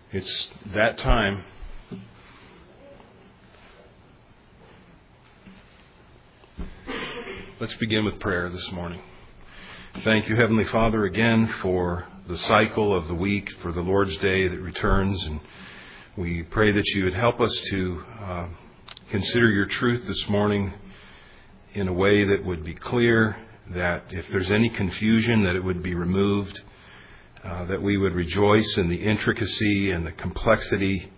It's that time. Let's begin with prayer this morning. Thank you, Heavenly Father, again for the cycle of the week, for the Lord's Day that returns. And we pray that you would help us to consider your truth this morning in a way that would be clear, that if there's any confusion, that it would be removed, that we would rejoice in the intricacy and the complexity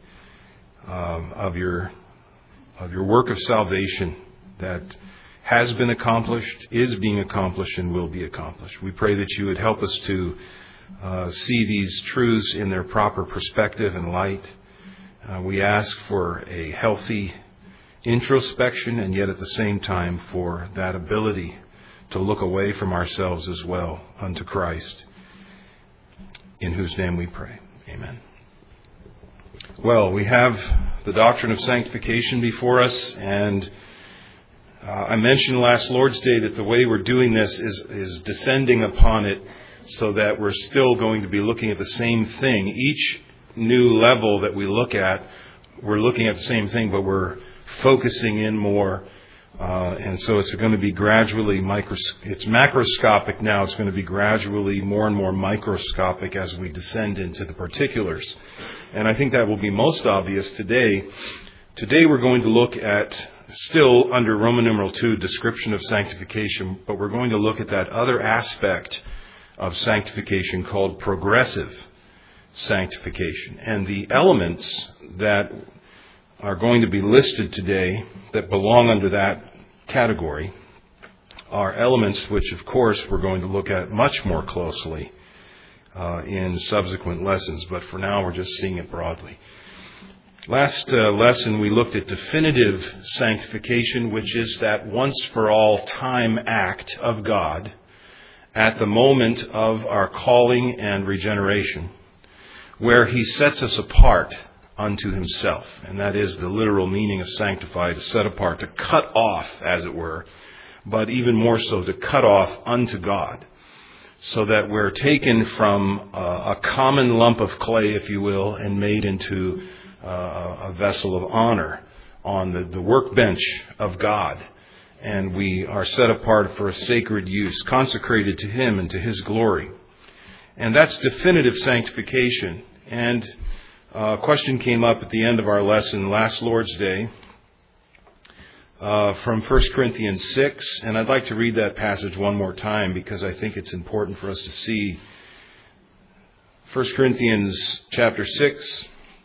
of your work of salvation that has been accomplished, is being accomplished, and will be accomplished. We pray that you would help us to see these truths in their proper perspective and light. We ask for a healthy introspection, and yet at the same time for that ability to look away from ourselves as well unto Christ, in whose name we pray. Amen. Well, we have the doctrine of sanctification before us, and I mentioned last Lord's Day that the way we're doing this is descending upon it so that we're still going to be looking at the same thing. Each new level that we look at, we're looking at the same thing, but we're focusing in more. And so it's going to be gradually it's macroscopic now. It's going to be gradually more and more microscopic as we descend into the particulars. And I think that will be most obvious today. Today we're going to look at, still under Roman numeral 2, description of sanctification, but we're going to look at that other aspect of sanctification called progressive sanctification. And the elements that are going to be listed today that belong under that category are elements which, of course, we're going to look at much more closely in subsequent lessons, but for now we're just seeing it broadly. Last lesson we looked at definitive sanctification, which is that once-for-all time act of God at the moment of our calling and regeneration, where He sets us apart unto Himself. And that is the literal meaning of sanctify, to set apart, to cut off, as it were, but even more so to cut off unto God, so that we're taken from a common lump of clay, if you will, and made into a vessel of honor on the workbench of God. And we are set apart for a sacred use, consecrated to Him and to His glory. And that's definitive sanctification. And a question came up at the end of our lesson last Lord's Day from 1 Corinthians 6. And I'd like to read that passage one more time because I think it's important for us to see. 1 Corinthians chapter 6,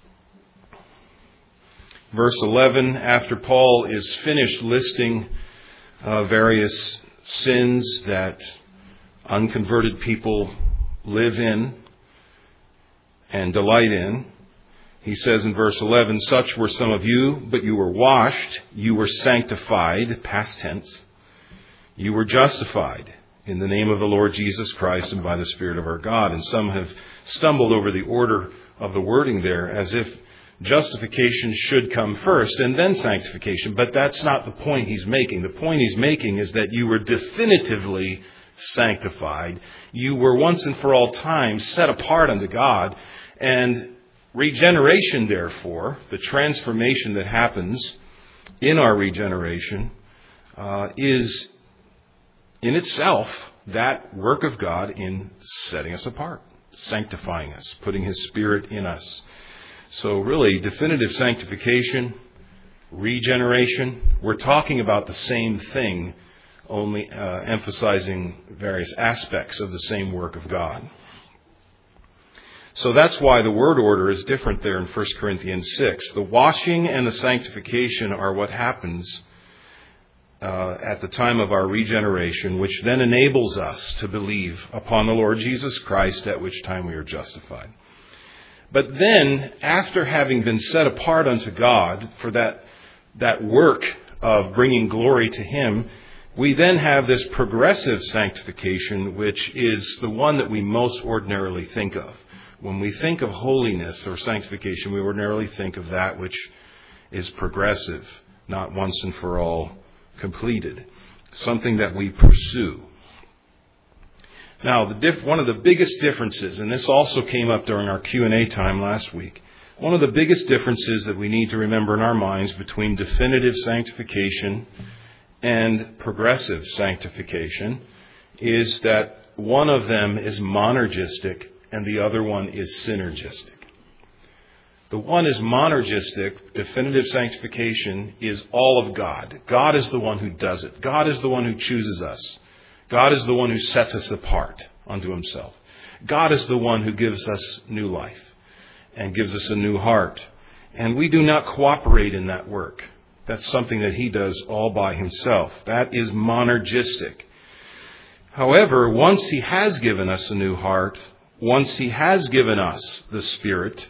verse 11, after Paul is finished listing various sins that unconverted people live in and delight in, he says in verse 11, such were some of you, but you were washed, you were sanctified, past tense, you were justified in the name of the Lord Jesus Christ and by the Spirit of our God. And some have stumbled over the order of the wording there as if justification should come first and then sanctification. But that's not the point he's making. The point he's making is that you were definitively sanctified. You were once and for all time set apart unto God. And regeneration, therefore, the transformation that happens in our regeneration, is in itself that work of God in setting us apart, sanctifying us, putting His Spirit in us. So really, definitive sanctification, regeneration, we're talking about the same thing, only emphasizing various aspects of the same work of God. So that's why the word order is different there in 1 Corinthians 6. The washing and the sanctification are what happens at the time of our regeneration, which then enables us to believe upon the Lord Jesus Christ, at which time we are justified. But then, after having been set apart unto God for that work of bringing glory to Him, we then have this progressive sanctification, which is the one that we most ordinarily think of. When we think of holiness or sanctification, we ordinarily think of that which is progressive, not once and for all completed. Something that we pursue. Now, one of the biggest differences, and this also came up during our Q&A time last week, One of the biggest differences that we need to remember in our minds between definitive sanctification and progressive sanctification is that one of them is monergistic and the other one is synergistic. The one is monergistic. Definitive sanctification is all of God. God is the one who does it. God is the one who chooses us. God is the one who sets us apart unto himself. God is the one who gives us new life and gives us a new heart. And we do not cooperate in that work. That's something that he does all by himself. That is monergistic. However, once he has given us a new heart, once he has given us the Spirit,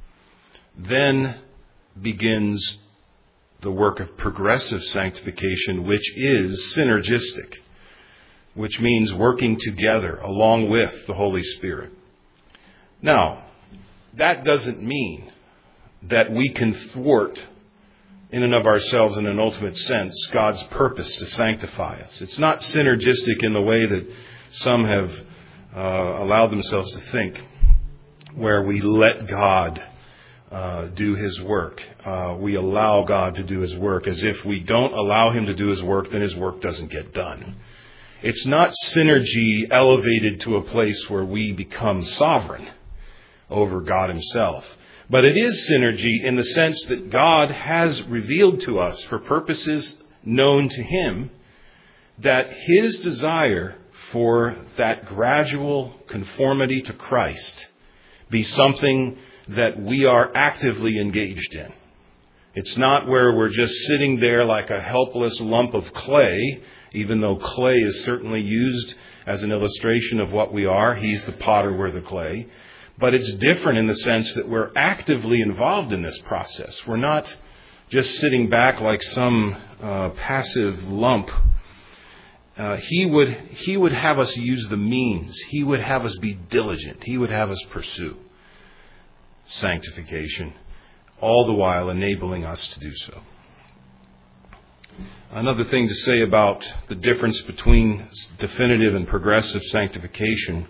then begins the work of progressive sanctification, which is synergistic, which means working together along with the Holy Spirit. Now, that doesn't mean that we can thwart in and of ourselves in an ultimate sense God's purpose to sanctify us. It's not synergistic in the way that some have allowed themselves to think, where we let God do his work. We allow God to do his work. As if we don't allow him to do his work, then his work doesn't get done. It's not synergy elevated to a place where we become sovereign over God himself. But it is synergy in the sense that God has revealed to us for purposes known to him that his desire for that gradual conformity to Christ be something that we are actively engaged in. It's not where we're just sitting there like a helpless lump of clay, even though clay is certainly used as an illustration of what we are. He's the potter, we're the clay. But it's different in the sense that we're actively involved in this process. We're not just sitting back like some passive lump. He would have us use the means. He would have us be diligent. He would have us pursue sanctification, all the while enabling us to do so. Another thing to say about the difference between definitive and progressive sanctification,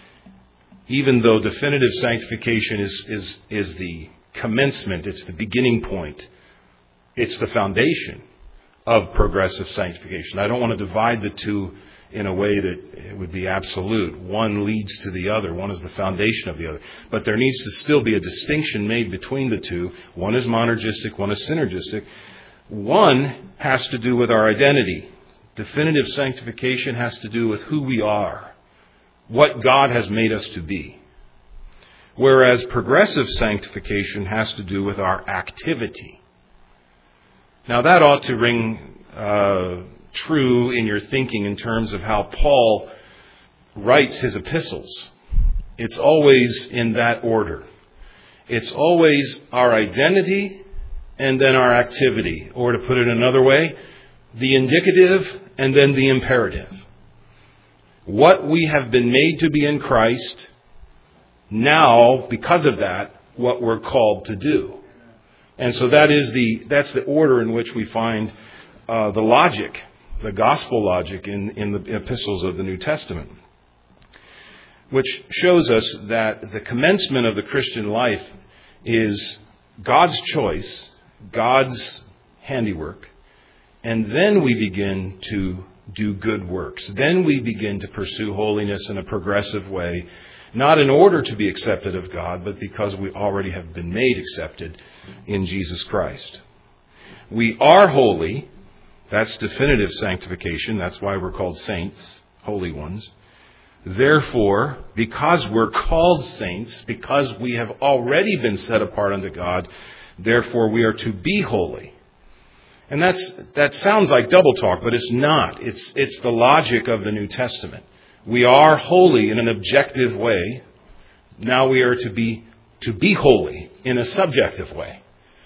even though definitive sanctification is the commencement, it's the beginning point, it's the foundation of progressive sanctification. I don't want to divide the two in a way that it would be absolute. One leads to the other. One is the foundation of the other. But there needs to still be a distinction made between the two. One is monergistic, one is synergistic. One has to do with our identity. Definitive sanctification has to do with who we are, what God has made us to be. Whereas progressive sanctification has to do with our activity. Now that ought to ring true in your thinking in terms of how Paul writes his epistles. It's always in that order. It's always our identity and then our activity. Or to put it another way, the indicative and then the imperative. What we have been made to be in Christ, now, because of that, what we're called to do. And so that's the order in which we find the logic, the gospel logic in the epistles of the New Testament, which shows us that the commencement of the Christian life is God's choice, God's handiwork, and then we begin to do good works. Then we begin to pursue holiness in a progressive way, not in order to be accepted of God, but because we already have been made accepted in Jesus Christ. We are holy. That's definitive sanctification. That's why we're called saints, holy ones. Therefore, because we're called saints, because we have already been set apart unto God, therefore we are to be holy. And that sounds like double talk, but it's not. It's the logic of the New Testament. We are holy in an objective way. Now we are to be holy in a subjective way.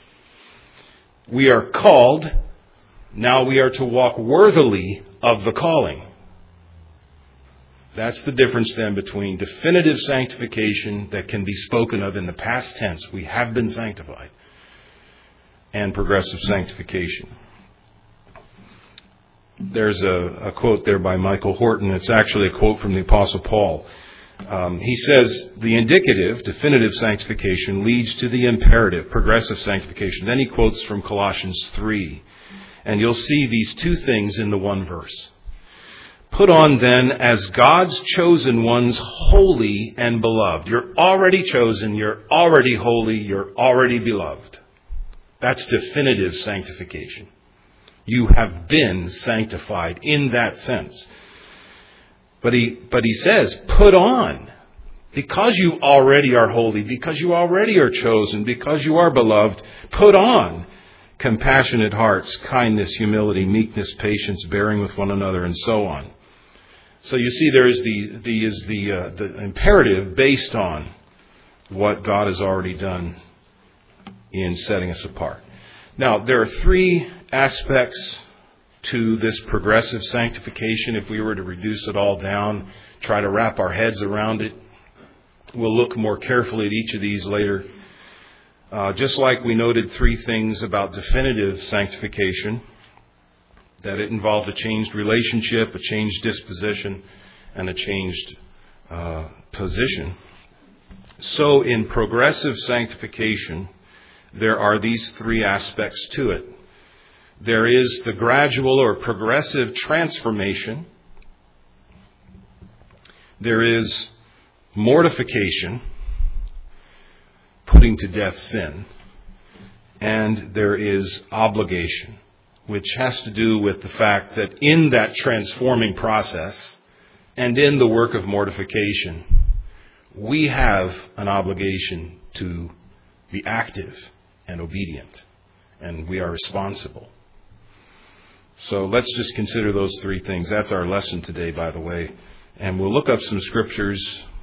We are called. Now we are to walk worthily of the calling. That's the difference then between definitive sanctification that can be spoken of in the past tense, we have been sanctified, and progressive sanctification. There's a quote there by Michael Horton. It's actually a quote from the Apostle Paul. He says the indicative, definitive sanctification leads to the imperative, progressive sanctification. Then he quotes from Colossians 3. And you'll see these two things in the one verse. Put on then as God's chosen ones, holy and beloved. You're already chosen, you're already holy, you're already beloved. That's definitive sanctification. You have been sanctified in that sense. But he says, put on. Because you already are holy, because you already are chosen, because you are beloved, put on compassionate hearts, kindness, humility, meekness, patience, bearing with one another, and so on. So you see, there is the imperative based on what God has already done in setting us apart. Now, there are three aspects to this progressive sanctification. If we were to reduce it all down, try to wrap our heads around it, we'll look more carefully at each of these later. Just like we noted three things about definitive sanctification, that it involved a changed relationship, a changed disposition, and a changed position. So in progressive sanctification, there are these three aspects to it. There is the gradual or progressive transformation. There is mortification, putting to death sin. And there is obligation, which has to do with the fact that in that transforming process and in the work of mortification, we have an obligation to be active and obedient, and we are responsible. So let's just consider those three things. That's our lesson today, by the way. And we'll look up some scriptures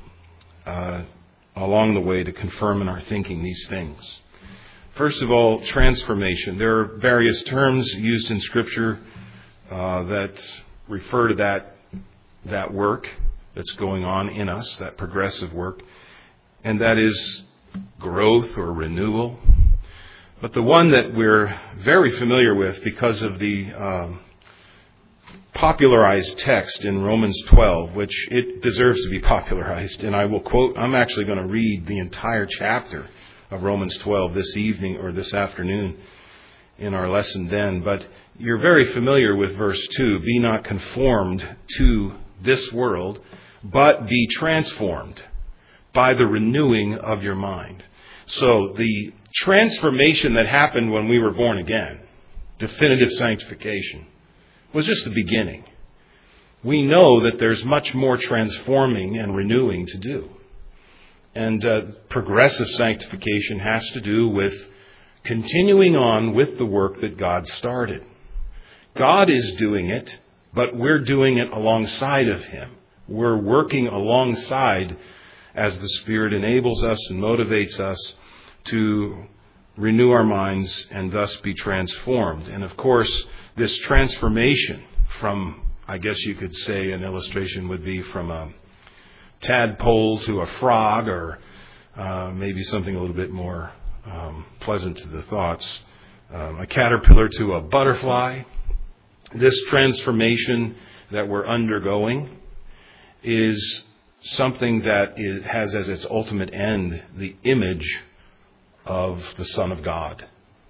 along the way to confirm in our thinking these things. First of all, transformation. There are various terms used in Scripture that refer to that work that's going on in us, that progressive work, and that is growth or renewal. But the one that we're very familiar with because of the popularized text in Romans 12, which it deserves to be popularized, and I will quote, I'm actually going to read the entire chapter of Romans 12 this evening or this afternoon in our lesson then. But you're very familiar with verse 2, be not conformed to this world, but be transformed by the renewing of your mind. So the transformation that happened when we were born again, definitive sanctification, was just the beginning. We know that there's much more transforming and renewing to do. And progressive sanctification has to do with continuing on with the work that God started. God is doing it, but we're doing it alongside of Him. We're working alongside as the Spirit enables us and motivates us to renew our minds and thus be transformed. And of course, this transformation from, I guess you could say an illustration would be from a tadpole to a frog, or maybe something a little bit more pleasant to the thoughts, a caterpillar to a butterfly. This transformation that we're undergoing is something that has as its ultimate end the image of the Son of God,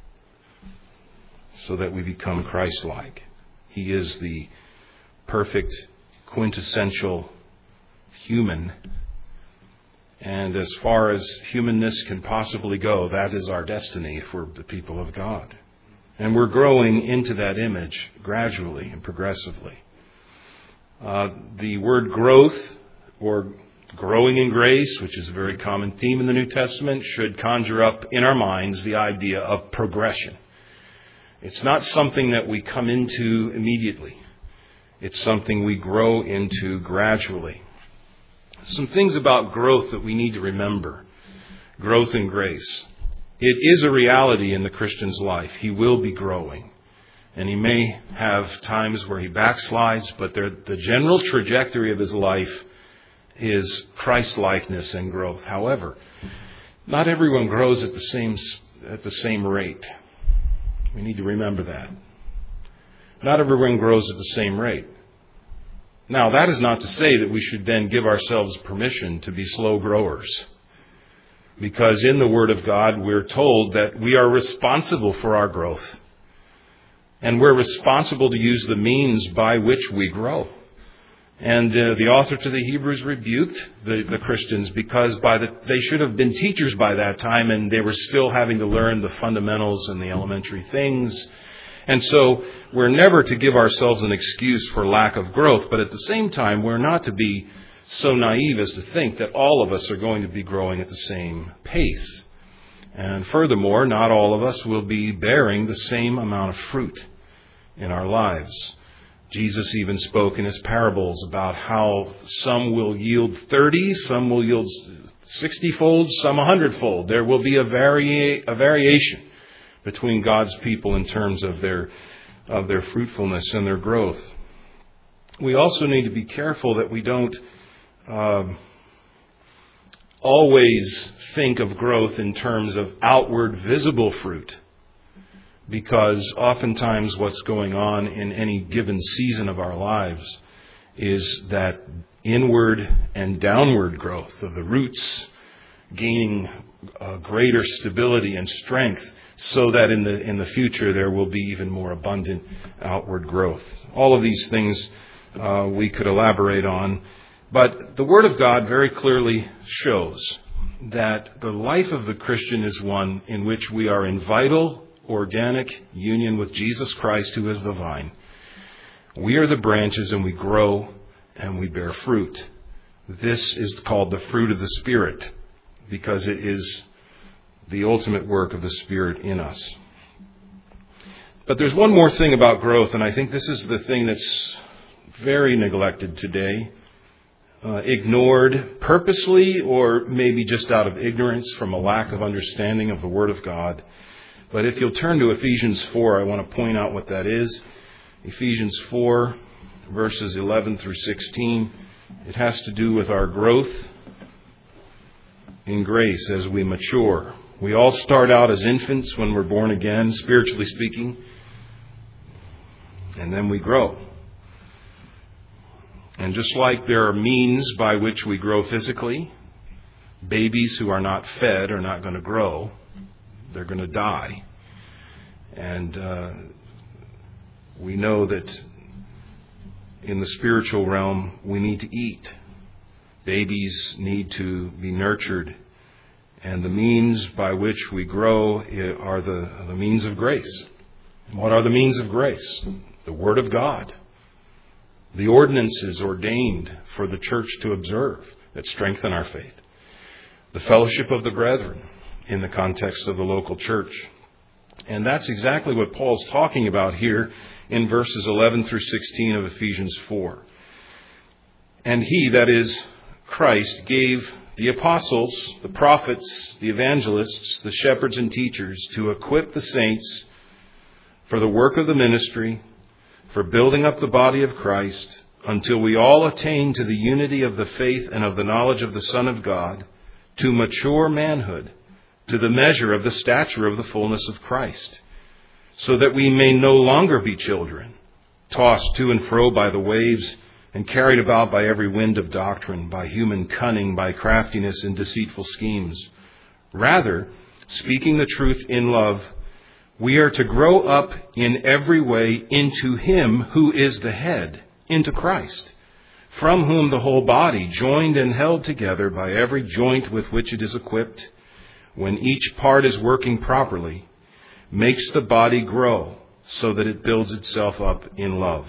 so that we become Christ-like. He is the perfect, quintessential human. And as far as humanness can possibly go, that is our destiny for the people of God. And we're growing into that image gradually and progressively. The word growth, or growing in grace, which is a very common theme in the New Testament, should conjure up in our minds the idea of progression. It's not something that we come into immediately. It's something we grow into gradually. Some things about growth that we need to remember. Growth in grace. It is a reality in the Christian's life. He will be growing. And he may have times where he backslides, but the general trajectory of his life is Christ-likeness and growth. However, not everyone grows at the same rate. We need to remember that. Not everyone grows at the same rate. Now, that is not to say that we should then give ourselves permission to be slow growers. Because in the Word of God, we're told that we are responsible for our growth. And we're responsible to use the means by which we grow. And the author to the Hebrews rebuked the Christians because they should have been teachers by that time, and they were still having to learn the fundamentals and the elementary things. And so we're never to give ourselves an excuse for lack of growth, but at the same time, we're not to be so naive as to think that all of us are going to be growing at the same pace. And furthermore, not all of us will be bearing the same amount of fruit in our lives. Jesus even spoke in his parables about how some will yield 30, some will yield 60-fold, some 100-fold. There will be a variation between God's people in terms of their fruitfulness and their growth. We also need to be careful that we don't always think of growth in terms of outward visible fruit, because oftentimes what's going on in any given season of our lives is that inward and downward growth of the roots gaining greater stability and strength, so that in the future there will be even more abundant outward growth. All of these things we could elaborate on, but the Word of God very clearly shows that the life of the Christian is one in which we are in vital, organic union with Jesus Christ, who is the vine. We are the branches, and we grow and we bear fruit. This is called the fruit of the Spirit, because it is the ultimate work of the Spirit in us. But there's one more thing about growth, and I think this is the thing that's very neglected today, ignored purposely or maybe just out of ignorance from a lack of understanding of the Word of God. But if you'll turn to Ephesians 4, I want to point out what that is. Ephesians 4, verses 11 through 16. It has to do with our growth in grace as we mature. We all start out as infants when we're born again, spiritually speaking, and then we grow. And just like there are means by which we grow physically, babies who are not fed are not going to grow. They're going to die. And we know that in the spiritual realm, we need to eat. Babies need to be nurtured. And the means by which we grow are the means of grace. What are the means of grace? The Word of God. The ordinances ordained for the church to observe that strengthen our faith. The fellowship of the brethren in the context of the local church. And that's exactly what Paul's talking about here in verses 11 through 16 of Ephesians 4. And he, that is Christ, gave the apostles, the prophets, the evangelists, the shepherds and teachers to equip the saints for the work of the ministry, for building up the body of Christ, until we all attain to the unity of the faith and of the knowledge of the Son of God, to mature manhood, to the measure of the stature of the fullness of Christ, so that we may no longer be children, tossed to and fro by the waves, and carried about by every wind of doctrine, by human cunning, by craftiness and deceitful schemes. Rather, speaking the truth in love, we are to grow up in every way into Him who is the head, into Christ, from whom the whole body, joined and held together by every joint with which it is equipped, when each part is working properly, makes the body grow so that it builds itself up in love.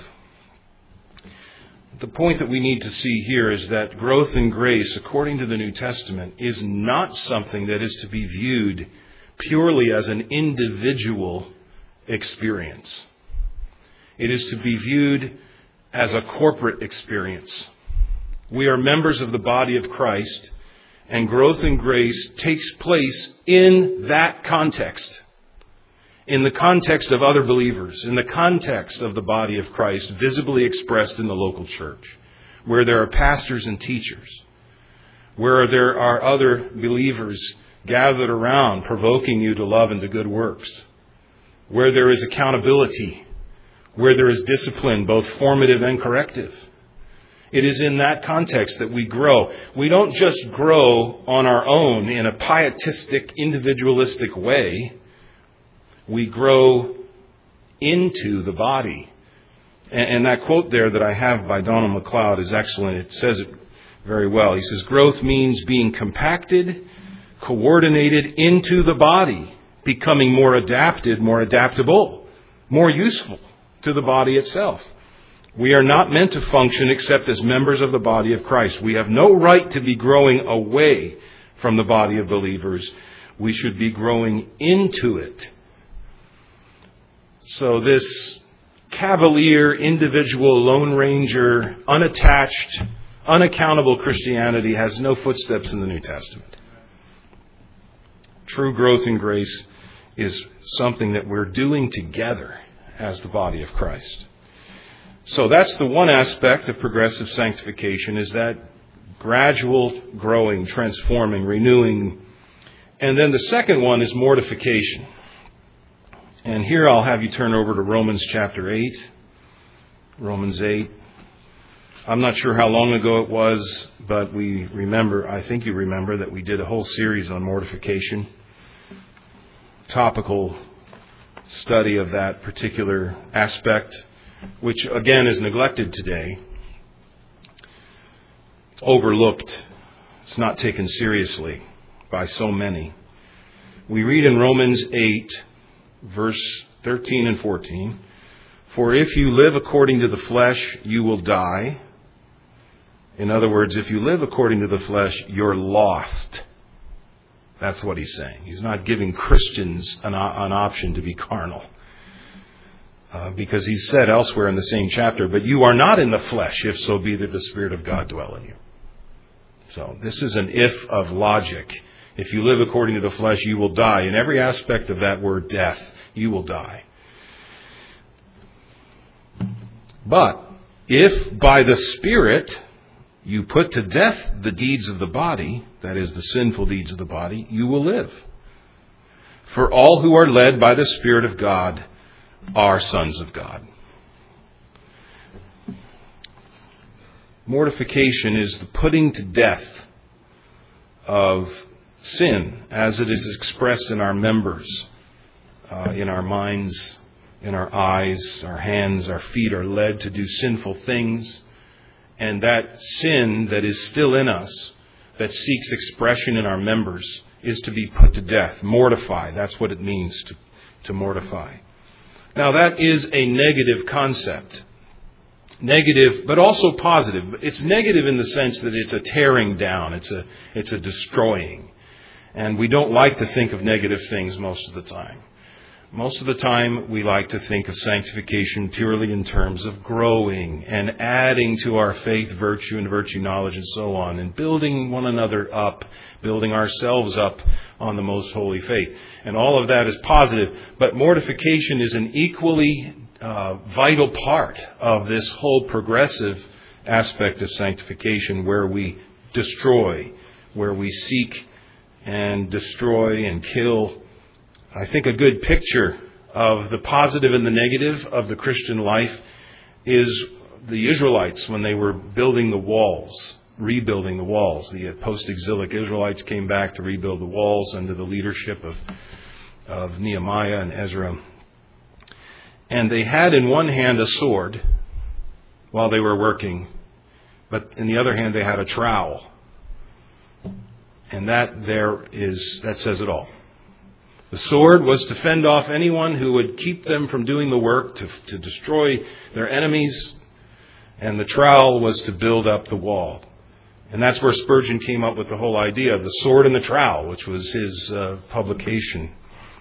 The point that we need to see here is that growth in grace, according to the New Testament, is not something that is to be viewed purely as an individual experience. It is to be viewed as a corporate experience. We are members of the body of Christ, and growth in grace takes place in that context. In the context of other believers, in the context of the body of Christ, visibly expressed in the local church, where there are pastors and teachers, where there are other believers gathered around, provoking you to love and to good works, where there is accountability, where there is discipline, both formative and corrective, It is in that context that we grow. We don't just grow on our own in a pietistic, individualistic way. We grow into the body. And that quote there that I have by Donald MacLeod is excellent. It says it very well. He says, growth means being compacted, coordinated into the body, becoming more adapted, more adaptable, more useful to the body itself. We are not meant to function except as members of the body of Christ. We have no right to be growing away from the body of believers. We should be growing into it. So this cavalier, individual, lone ranger, unattached, unaccountable Christianity has no footsteps in the New Testament. True growth in grace is something that we're doing together as the body of Christ. So that's the one aspect of progressive sanctification, is that gradual growing, transforming, renewing. And then the second one is mortification. And here I'll have you turn over to Romans chapter 8. Romans 8. I'm not sure how long ago it was, but I think you remember that we did a whole series on mortification. Topical study of that particular aspect, which again is neglected today. It's overlooked. It's not taken seriously by so many. We read in Romans 8, verse 13 and 14, "For if you live according to the flesh, you will die." In other words, if you live according to the flesh, you're lost. That's what he's saying. He's not giving Christians an option to be carnal. Because he said elsewhere in the same chapter, "But you are not in the flesh, if so be that the Spirit of God dwell in you." So this is an if of logic. If you live according to the flesh, you will die. In every aspect of that word death, you will die. But if by the Spirit you put to death the deeds of the body, that is, the sinful deeds of the body, you will live. For all who are led by the Spirit of God are sons of God. Mortification is the putting to death of sin as it is expressed in our members, in our minds, in our eyes, our hands, our feet are led to do sinful things. And that sin that is still in us, that seeks expression in our members, is to be put to death, mortify. That's what it means to mortify. Now that is a negative concept. Negative, but also positive. It's negative in the sense that it's a tearing down. It's a destroying. And we don't like to think of negative things most of the time. Most of the time, we like to think of sanctification purely in terms of growing and adding to our faith virtue and virtue knowledge and so on, and building one another up, building ourselves up on the most holy faith. And all of that is positive. But mortification is an equally vital part of this whole progressive aspect of sanctification, where we destroy, where we seek and destroy and kill. I think a good picture of the positive and the negative of the Christian life is the Israelites when they were building the walls, rebuilding the walls. The post-exilic Israelites came back to rebuild the walls under the leadership of Nehemiah and Ezra. And they had in one hand a sword while they were working, but in the other hand they had a trowel. And that says it all. The sword was to fend off anyone who would keep them from doing the work, to destroy their enemies. And the trowel was to build up the wall. And that's where Spurgeon came up with the whole idea of the sword and the trowel, which was his publication.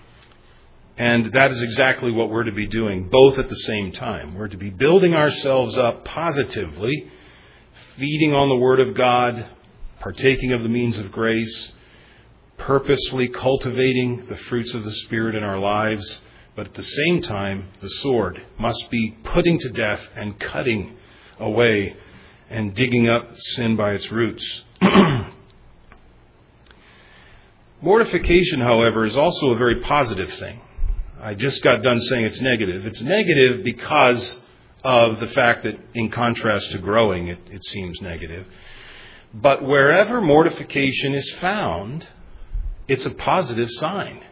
And that is exactly what we're to be doing, both at the same time. We're to be building ourselves up positively, feeding on the Word of God, partaking of the means of grace, purposely cultivating the fruits of the Spirit in our lives. But at the same time, the sword must be putting to death and cutting away and digging up sin by its roots. Mortification, however, is also a very positive thing. I just got done saying it's negative. It's negative because of the fact that in contrast to growing, it seems negative. But wherever mortification is found, it's a positive sign.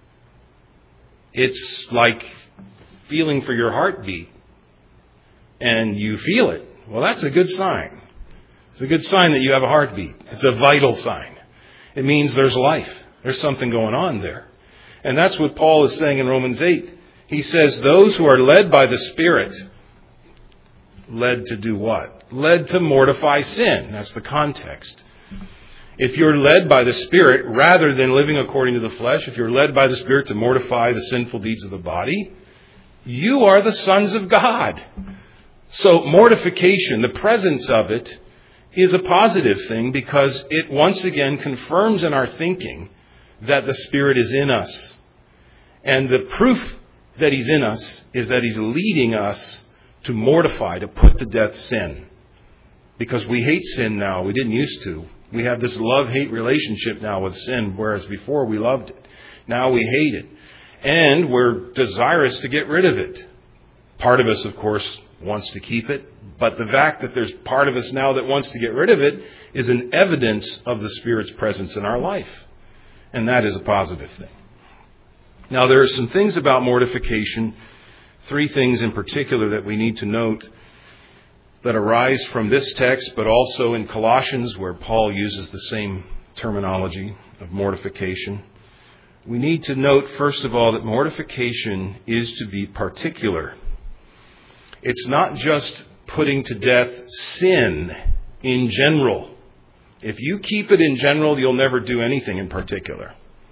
It's like feeling for your heartbeat, and you feel it. Well, that's a good sign. It's a good sign that you have a heartbeat. It's a vital sign. It means there's life. There's something going on there. And that's what Paul is saying in Romans 8. He says, those who are led by the Spirit, led to do what? Led to mortify sin. That's the context. If you're led by the Spirit, rather than living according to the flesh, if you're led by the Spirit to mortify the sinful deeds of the body, you are the sons of God. So mortification, the presence of it, is a positive thing because it once again confirms in our thinking that the Spirit is in us. And the proof that He's in us is that He's leading us to mortify, to put to death sin. Because we hate sin now. We didn't used to. We have this love-hate relationship now with sin, whereas before we loved it. Now we hate it. And we're desirous to get rid of it. Part of us, of course, wants to keep it. But the fact that there's part of us now that wants to get rid of it is an evidence of the Spirit's presence in our life. And that is a positive thing. Now, there are some things about mortification, 3 things in particular that we need to note that arise from this text, but also in Colossians, where Paul uses the same terminology of mortification. We need to note, first of all, that mortification is to be particular. It's not just putting to death sin in general. If you keep it in general, you'll never do anything in particular.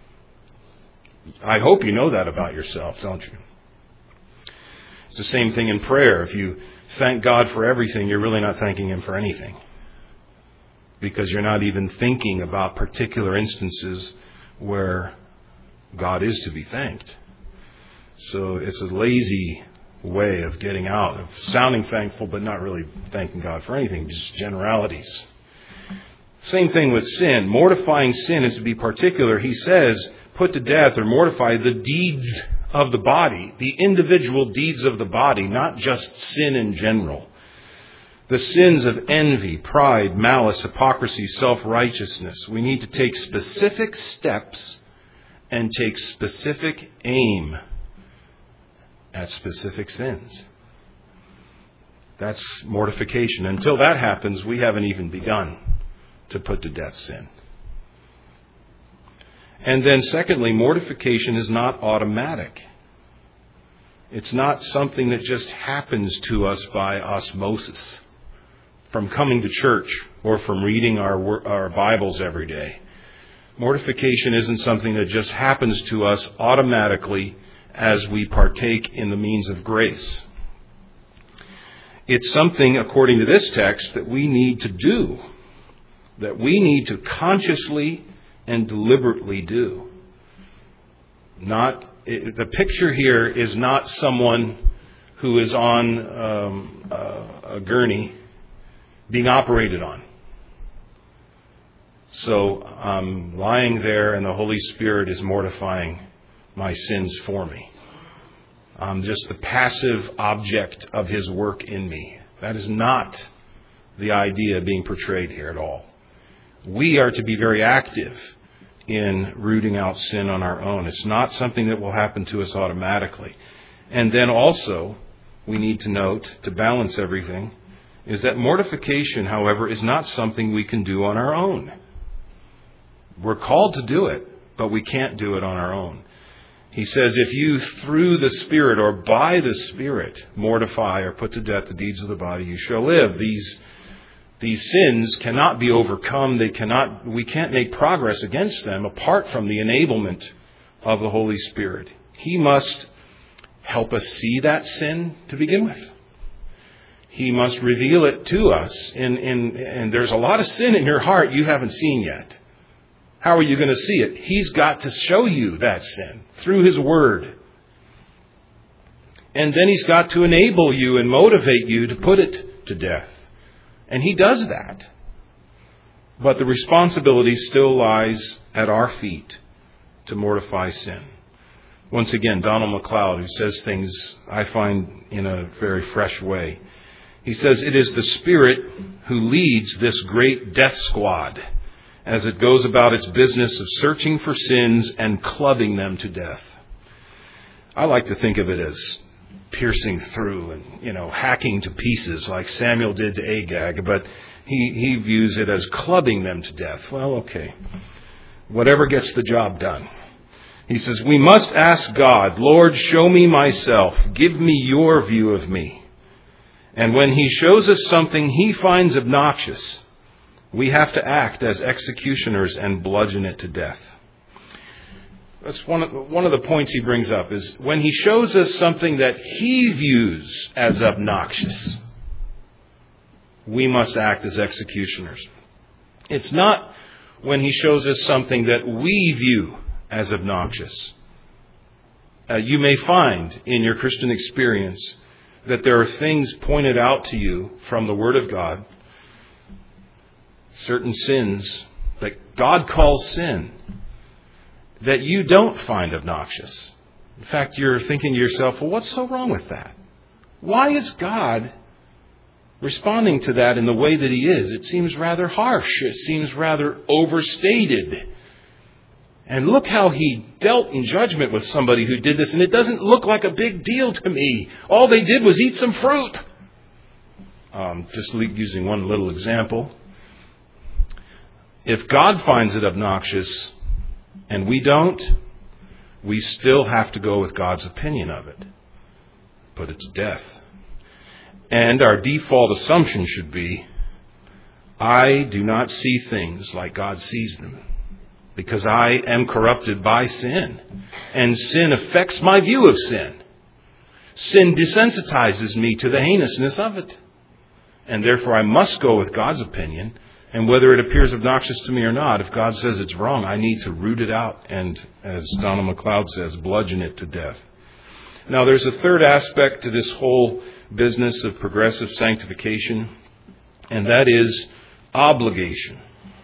I hope you know that about yourself, don't you? It's the same thing in prayer. If you thank God for everything, you're really not thanking Him for anything. Because you're not even thinking about particular instances where God is to be thanked. So it's a lazy way of getting out, of sounding thankful but not really thanking God for anything, just generalities. Same thing with sin. Mortifying sin is to be particular. He says, put to death or mortify the deeds of the body, the individual deeds of the body, not just sin in general. The sins of envy, pride, malice, hypocrisy, self-righteousness. We need to take specific steps and take specific aim at specific sins. That's mortification. Until that happens, we haven't even begun to put to death sin. And then secondly, mortification is not automatic. It's not something that just happens to us by osmosis from coming to church or from reading our Bibles every day. Mortification isn't something that just happens to us automatically as we partake in the means of grace. It's something, according to this text, that we need to do, that we need to consciously and deliberately do. The picture here is not someone who is on a gurney being operated on. So I'm lying there and the Holy Spirit is mortifying my sins for me. I'm just the passive object of His work in me. That is not the idea being portrayed here at all. We are to be very active in rooting out sin on our own. It's not something that will happen to us automatically. And then also, we need to note, to balance everything, is that mortification, however, is not something we can do on our own. We're called to do it, but we can't do it on our own. He says, if you through the Spirit or by the Spirit mortify or put to death the deeds of the body, you shall live. These sins cannot be overcome. We can't make progress against them apart from the enablement of the Holy Spirit. He must help us see that sin to begin with. He must reveal it to us. And there's a lot of sin in your heart you haven't seen yet. How are you going to see it? He's got to show you that sin through His Word. And then He's got to enable you and motivate you to put it to death. And He does that. But the responsibility still lies at our feet to mortify sin. Once again, Donald MacLeod, who says things I find in a very fresh way. He says, "It is the Spirit who leads this great death squad as it goes about its business of searching for sins and clubbing them to death." I like to think of it as piercing through and, hacking to pieces like Samuel did to Agag, but he views it as clubbing them to death. Well, okay. Whatever gets the job done. He says, we must ask God, "Lord, show me myself. Give me your view of me." And when He shows us something He finds obnoxious, we have to act as executioners and bludgeon it to death. That's one of the points he brings up, is when He shows us something that He views as obnoxious, we must act as executioners. It's not when He shows us something that we view as obnoxious. You may find in your Christian experience that there are things pointed out to you from the Word of God, certain sins that God calls sin, that you don't find obnoxious. In fact, you're thinking to yourself, well, what's so wrong with that? Why is God responding to that in the way that He is? It seems rather harsh. It seems rather overstated. And look how He dealt in judgment with somebody who did this, and it doesn't look like a big deal to me. All they did was eat some fruit. Just using one little example. If God finds it obnoxious and we don't, we still have to go with God's opinion of it. But it's death. And our default assumption should be, I do not see things like God sees them, because I am corrupted by sin. And sin affects my view of sin. Sin desensitizes me to the heinousness of it. And therefore I must go with God's opinion. And whether it appears obnoxious to me or not, if God says it's wrong, I need to root it out and, as Donald MacLeod says, bludgeon it to death. Now, there's a third aspect to this whole business of progressive sanctification, and that is obligation.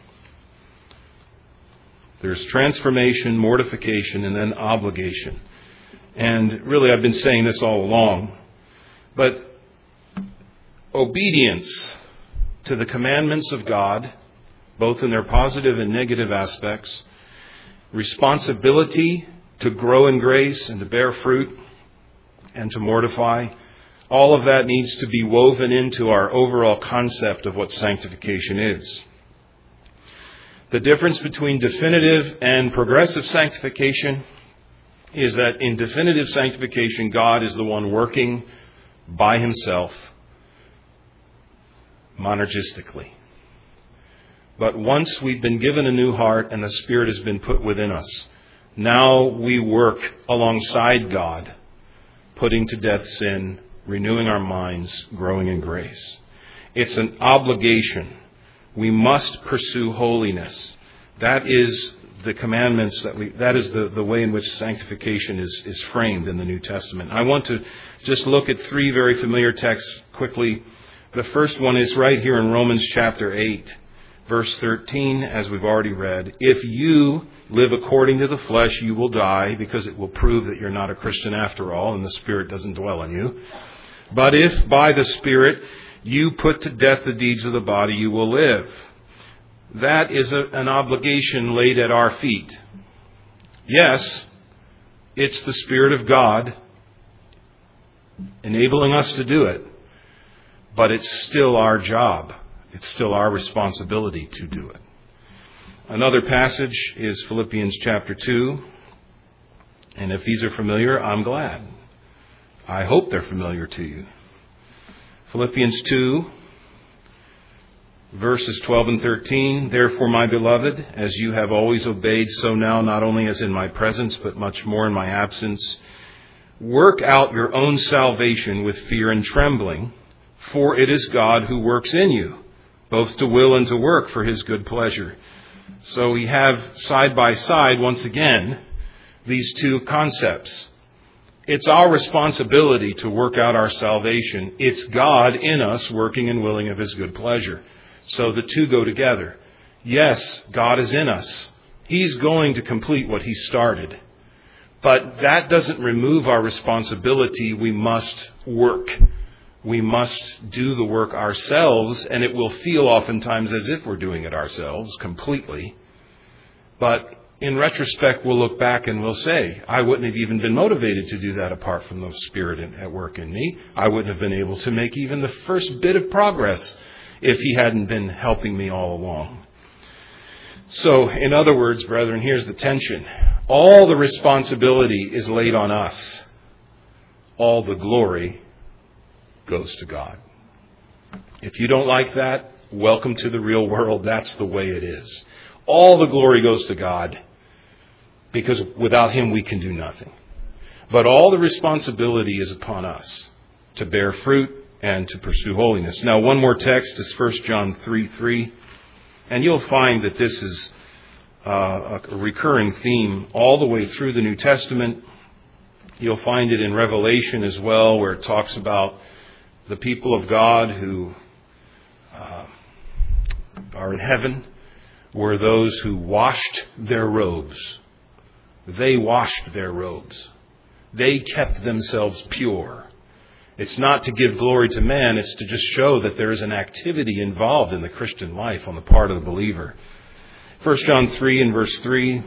There's transformation, mortification, and then obligation. And really, I've been saying this all along, but obedience to the commandments of God, both in their positive and negative aspects, responsibility to grow in grace and to bear fruit and to mortify, all of that needs to be woven into our overall concept of what sanctification is. The difference between definitive and progressive sanctification is that in definitive sanctification, God is the one working by Himself, monergistically. But once we've been given a new heart and the Spirit has been put within us, now we work alongside God, putting to death sin, renewing our minds, growing in grace. It's an obligation. We must pursue holiness. That is the commandments that is the way in which sanctification is framed in the New Testament. I want to just look at three very familiar texts quickly. The first one is right here in Romans chapter 8, verse 13, as we've already read. If you live according to the flesh, you will die, because it will prove that you're not a Christian after all, and the Spirit doesn't dwell in you. But if by the Spirit you put to death the deeds of the body, you will live. That is an obligation laid at our feet. Yes, it's the Spirit of God enabling us to do it. But it's still our job. It's still our responsibility to do it. Another passage is Philippians chapter 2. And if these are familiar, I'm glad. I hope they're familiar to you. Philippians 2, verses 12 and 13. Therefore, my beloved, as you have always obeyed, so now, not only as in my presence, but much more in my absence, work out your own salvation with fear and trembling. For it is God who works in you, both to will and to work for His good pleasure. So we have side by side, once again, these two concepts. It's our responsibility to work out our salvation. It's God in us working and willing of His good pleasure. So the two go together. Yes, God is in us. He's going to complete what He started. But that doesn't remove our responsibility. We must work. We must do the work ourselves, and it will feel oftentimes as if we're doing it ourselves completely. But in retrospect, we'll look back and we'll say, I wouldn't have even been motivated to do that apart from the Spirit at work in me. I wouldn't have been able to make even the first bit of progress if He hadn't been helping me all along. So, in other words, brethren, here's the tension. All the responsibility is laid on us. All the glory goes to God. If you don't like that, welcome to the real world. That's the way it is. All the glory goes to God, because without Him we can do nothing. But all the responsibility is upon us to bear fruit and to pursue holiness. Now, one more text is 1 John 3:3, and you'll find that this is a recurring theme all the way through the New Testament. You'll find it in Revelation as well, where it talks about the people of God who are in heaven were those who washed their robes. They washed their robes. They kept themselves pure. It's not to give glory to man, it's to just show that there is an activity involved in the Christian life on the part of the believer. 1 John 3 and verse 3,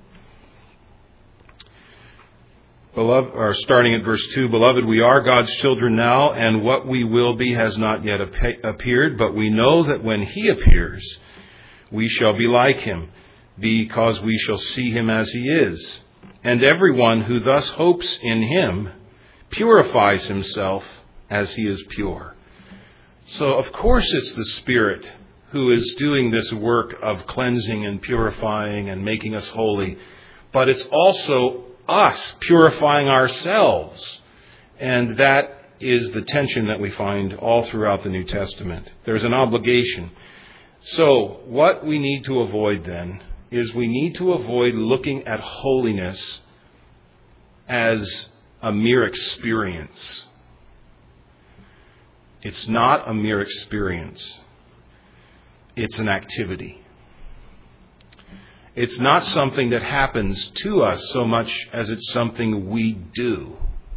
starting at verse 2, Beloved, we are God's children now, and what we will be has not yet appeared, but we know that when He appears, we shall be like Him, because we shall see Him as He is. And everyone who thus hopes in Him purifies himself as He is pure. So, of course, it's the Spirit who is doing this work of cleansing and purifying and making us holy. But it's also us purifying ourselves. And that is the tension that we find all throughout the New Testament. There's an obligation. So, what we need to avoid then is we need to avoid looking at holiness as a mere experience. It's not a mere experience. It's an activity. It's not something that happens to us so much as it's something we do.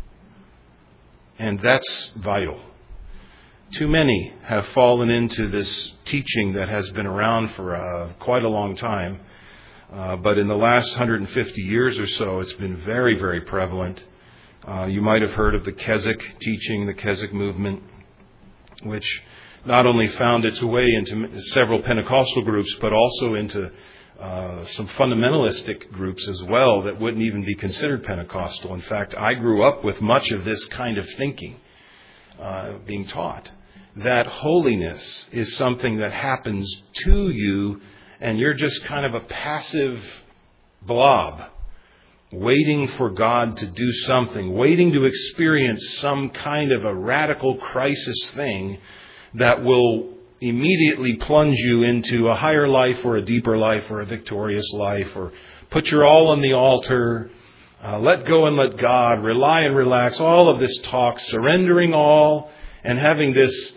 And that's vital. Too many have fallen into this teaching that has been around for quite a long time. But in the last 150 years or so, it's been very, very prevalent. You might have heard of the Keswick teaching, the Keswick movement, which not only found its way into several Pentecostal groups, but also into some fundamentalistic groups as well that wouldn't even be considered Pentecostal. In fact, I grew up with much of this kind of thinking being taught, that holiness is something that happens to you and you're just kind of a passive blob, waiting for God to do something, waiting to experience some kind of a radical crisis thing that will immediately plunge you into a higher life or a deeper life or a victorious life, or put your all on the altar, let go and let God, rely and relax, all of this talk, surrendering all, and having this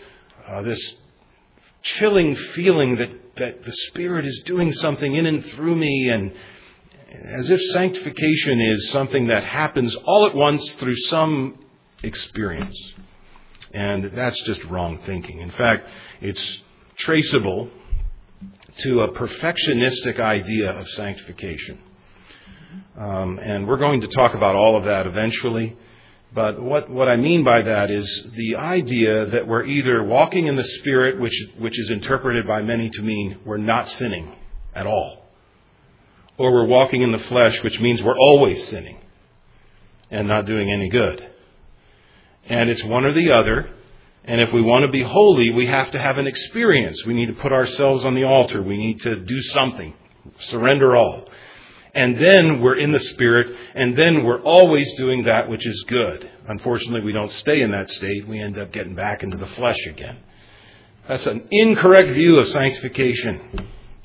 chilling feeling that the Spirit is doing something in and through me, and as if sanctification is something that happens all at once through some experience. And that's just wrong thinking. In fact, it's traceable to a perfectionistic idea of sanctification. And we're going to talk about all of that eventually. But what I mean by that is the idea that we're either walking in the Spirit, which is interpreted by many to mean we're not sinning at all, or we're walking in the flesh, which means we're always sinning and not doing any good. And it's one or the other. And if we want to be holy, we have to have an experience. We need to put ourselves on the altar. We need to do something, surrender all. And then we're in the Spirit, and then we're always doing that which is good. Unfortunately, we don't stay in that state. We end up getting back into the flesh again. That's an incorrect view of sanctification.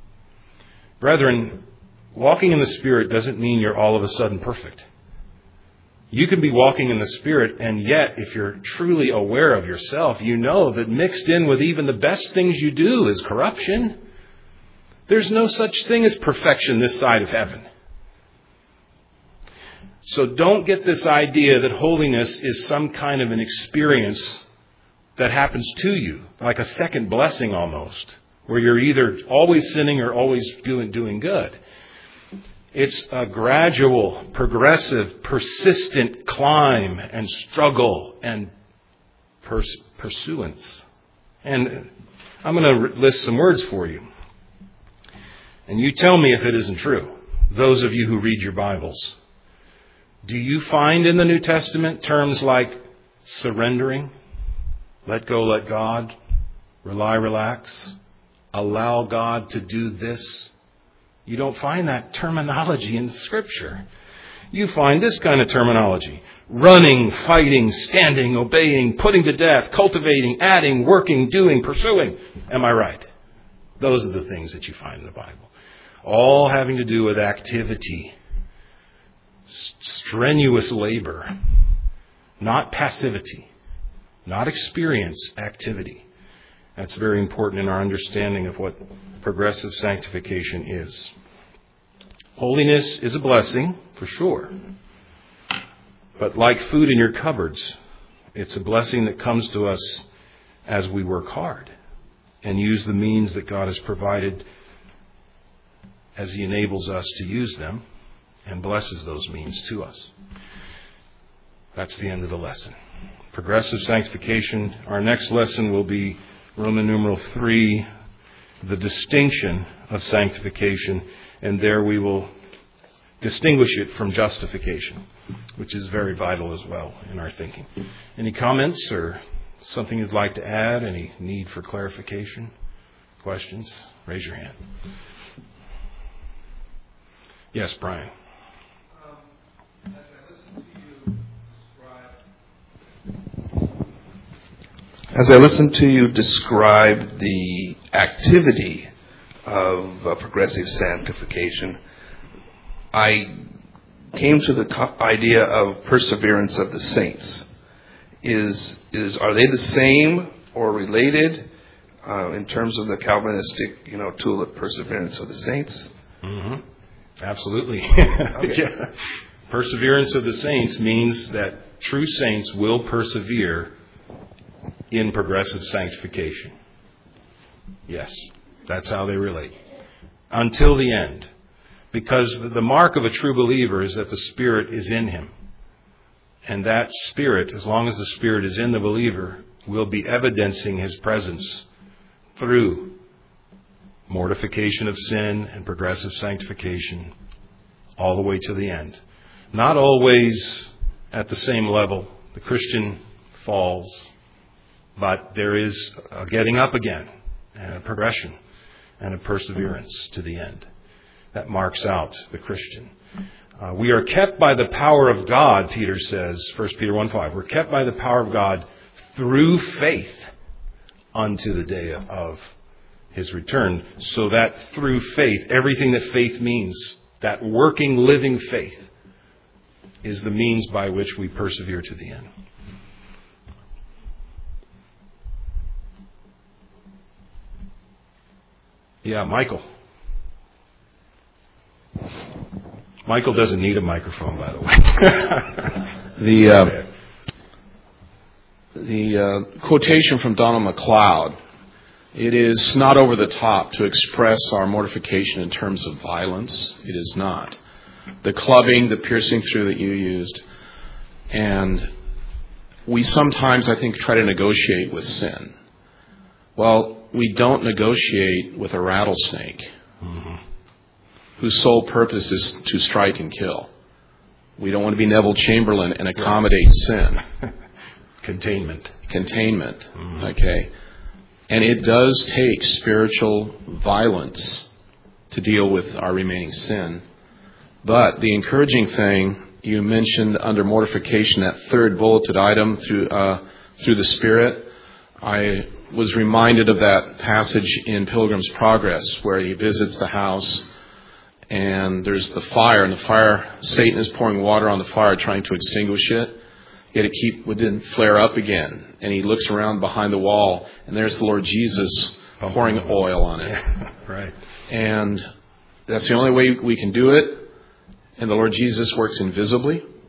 Brethren, walking in the Spirit doesn't mean you're all of a sudden perfect. You can be walking in the Spirit, and yet, if you're truly aware of yourself, you know that mixed in with even the best things you do is corruption. There's no such thing as perfection this side of heaven. So don't get this idea that holiness is some kind of an experience that happens to you, like a second blessing almost, where you're either always sinning or always doing good. It's a gradual, progressive, persistent climb and struggle and pursuance. And I'm going to list some words for you. And you tell me if it isn't true, those of you who read your Bibles. Do you find in the New Testament terms like surrendering, let go, let God, rely, relax, allow God to do this? You don't find that terminology in Scripture. You find this kind of terminology: running, fighting, standing, obeying, putting to death, cultivating, adding, working, doing, pursuing. Am I right? Those are the things that you find in the Bible. All having to do with activity, strenuous labor, not passivity, not experience, activity. That's very important in our understanding of what progressive sanctification is. Holiness is a blessing, for sure. But like food in your cupboards, it's a blessing that comes to us as we work hard and use the means that God has provided as He enables us to use them and blesses those means to us. That's the end of the lesson. Progressive sanctification. Our next lesson will be Roman numeral 3, the distinction of sanctification, and there we will distinguish it from justification, which is very vital as well in our thinking. Any comments or something you'd like to add? Any need for clarification? Questions? Raise your hand. Yes, Brian. As I listen to you describe the activity of progressive sanctification, I came to the idea of perseverance of the saints. Are they the same or related in terms of the Calvinistic, tulip perseverance of the saints? Mm-hmm. Absolutely. Okay. Yeah. Perseverance of the saints means that true saints will persevere in progressive sanctification. Yes, that's how they relate. Until the end. Because the mark of a true believer is that the Spirit is in him. And that Spirit, as long as the Spirit is in the believer, will be evidencing His presence through mortification of sin and progressive sanctification all the way to the end. Not always at the same level. The Christian falls. But there is a getting up again, and a progression, and a perseverance to the end. That marks out the Christian. We are kept by the power of God, Peter says, 1 Peter 1:5. We're kept by the power of God through faith unto the day of His return. So that through faith, everything that faith means, that working, living faith, is the means by which we persevere to the end. Yeah, Michael. Michael doesn't need a microphone, by the way. The quotation from Donald MacLeod, it is not over the top to express our mortification in terms of violence. It is not. The clubbing, the piercing through that you used, and we sometimes, I think, try to negotiate with sin. Well, we don't negotiate with a rattlesnake whose sole purpose is to strike and kill. We don't want to be Neville Chamberlain and accommodate sin. Containment. Mm-hmm. Okay. And it does take spiritual violence to deal with our remaining sin. But the encouraging thing, you mentioned under mortification, that third bulleted item through the Spirit. I was reminded of that passage in Pilgrim's Progress where he visits the house and there's the fire, and Satan is pouring water on the fire trying to extinguish it, yet it didn't flare up again. And he looks around behind the wall and there's the Lord Jesus pouring oil on it. Right. And that's the only way we can do it. And the Lord Jesus works invisibly.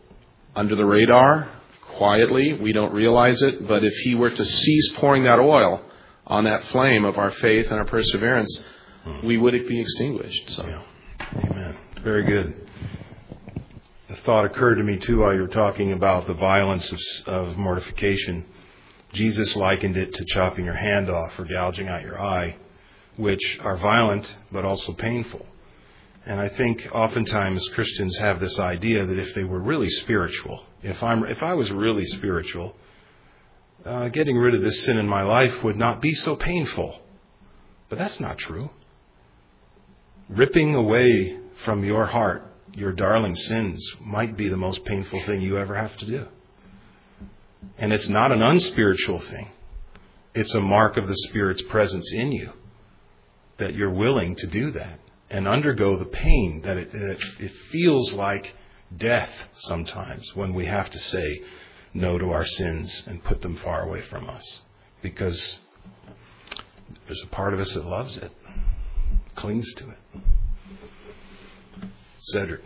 under the radar, quietly. We don't realize it. But if he were to cease pouring that oil on that flame of our faith and our perseverance, we would be extinguished. So, yeah. Amen. Very good. The thought occurred to me, too, while you were talking about the violence of mortification. Jesus likened it to chopping your hand off or gouging out your eye, which are violent but also painful. And I think oftentimes Christians have this idea that if they were really spiritual, if I was really spiritual, getting rid of this sin in my life would not be so painful. But that's not true. Ripping away from your heart your darling sins might be the most painful thing you ever have to do. And it's not an unspiritual thing. It's a mark of the Spirit's presence in you that you're willing to do that and undergo the pain that it feels like death sometimes when we have to say no to our sins and put them far away from us. Because there's a part of us that loves it, clings to it. Cedric.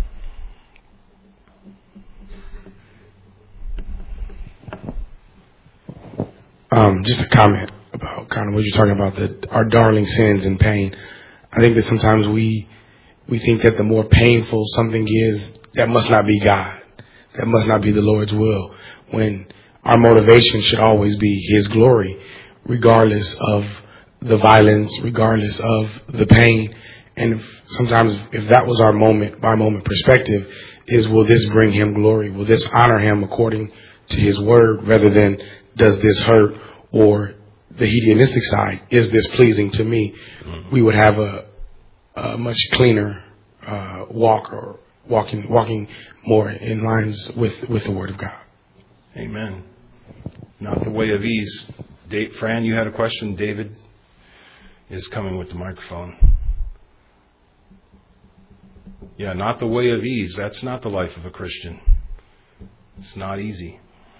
Just a comment about kind of what you're talking about, our darling sins and pain. I think that sometimes we think that the more painful something is, that must not be God. That must not be the Lord's will. When our motivation should always be His glory, regardless of the violence, regardless of the pain. And sometimes if that was our moment by moment perspective, is will this bring Him glory? Will this honor Him according to His word, rather than does this hurt? Or the hedonistic side, is this pleasing to me? We would have a much cleaner walk, or walking more in lines with the Word of God. Amen. Not the way of ease. Fran, you had a question. David is coming with the microphone. Yeah, not the way of ease. That's not the life of a Christian. It's not easy.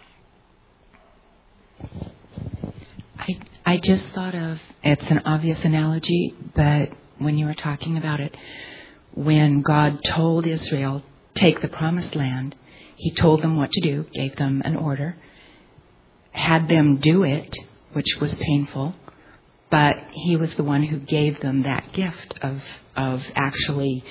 I just thought of, it's an obvious analogy, but when you were talking about it, when God told Israel, take the promised land, He told them what to do, gave them an order, had them do it, which was painful, but He was the one who gave them that gift of actually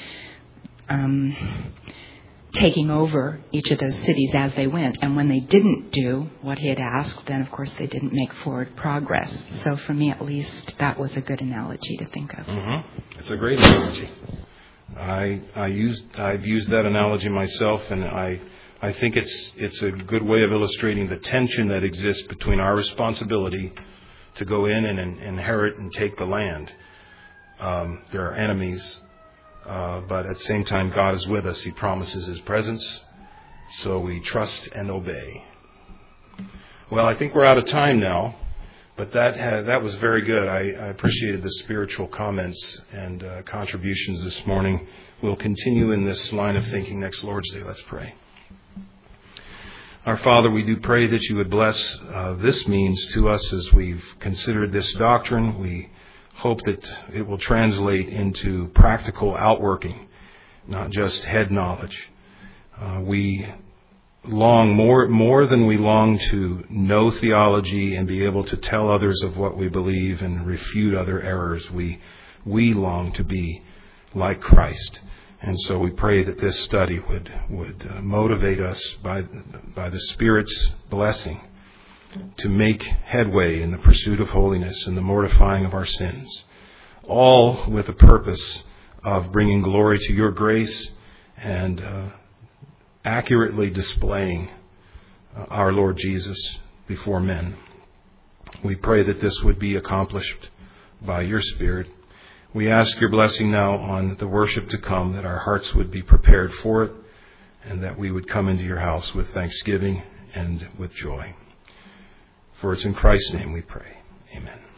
taking over each of those cities as they went. And when they didn't do what He had asked, then of course they didn't make forward progress. So for me at least, that was a good analogy to think of. Mm-hmm. It's a great analogy. I've used that analogy myself, and I think it's a good way of illustrating the tension that exists between our responsibility to go in and inherit and take the land. There are enemies. But at the same time, God is with us. He promises His presence, so we trust and obey. Well, I think we're out of time now, but that was very good. I appreciated the spiritual comments and contributions this morning. We'll continue in this line of thinking next Lord's Day. Let's pray. Our Father, we do pray that You would bless this means to us as we've considered this doctrine. We hope that it will translate into practical outworking, not just head knowledge. We long more than we long to know theology and be able to tell others of what we believe and refute other errors. We long to be like Christ. And so we pray that this study would motivate us by the Spirit's blessing to make headway in the pursuit of holiness and the mortifying of our sins, all with the purpose of bringing glory to Your grace and accurately displaying our Lord Jesus before men. We pray that this would be accomplished by Your Spirit. We ask Your blessing now on the worship to come, that our hearts would be prepared for it, and that we would come into Your house with thanksgiving and with joy. For it's in Christ's name we pray. Amen.